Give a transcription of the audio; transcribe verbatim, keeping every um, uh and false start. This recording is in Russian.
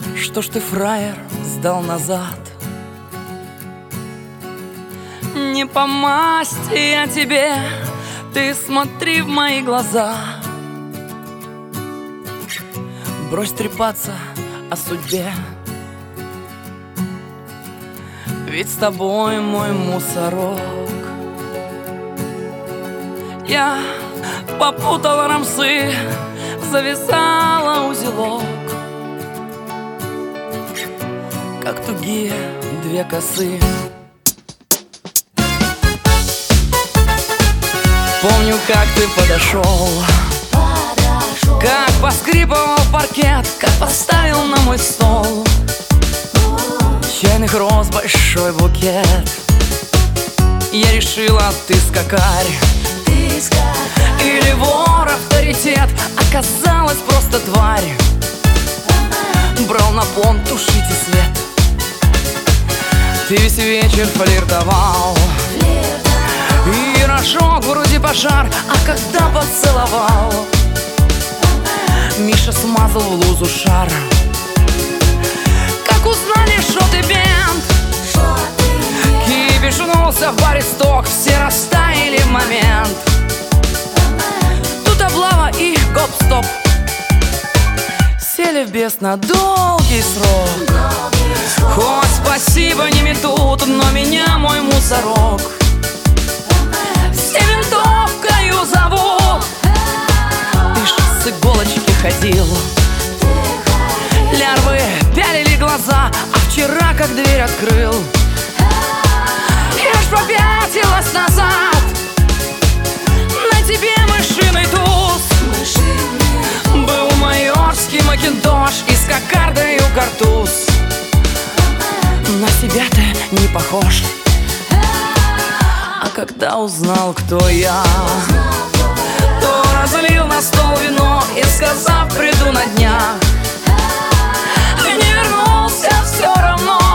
Что ж ты, фраер, сдал назад? Не по масти я тебе, ты смотри в мои глаза. Брось трепаться о судьбе, ведь с тобой мой мусорок. Я попутала рамсы, завязала узелок, как тугие две косы. Помню, как ты подошел, подошел. Как поскрипывал паркет, как поставил на мой стол чайных роз большой букет. Я решила, ты скакарь, ты скакарь. Или вор авторитет, оказалась просто тварь. Брал на понт, тушите свет. Ты весь вечер флиртовал, и разжег вроде пожар, а когда поцеловал, Миша смазал в лузу шар. Как узнали, что ты бенд, кипишнулся в баре сток, все растаяли в момент. Тут облава и гоп-стоп, сели в бес на долгий срок. Хоть спасибо не метут, но меня мой мусорок все винтовкою зовут. Ты ж с иголочки ходил, лярвы пялили глаза, а вчера как дверь открыл, я ж попятилась назад. На тебе мышиный туз, был майорский макинтош и с кокардою картуз. На себя ты не похож. А когда узнал, кто я, то разлил на стол вино и, сказав, приду на днях, не вернулся все равно.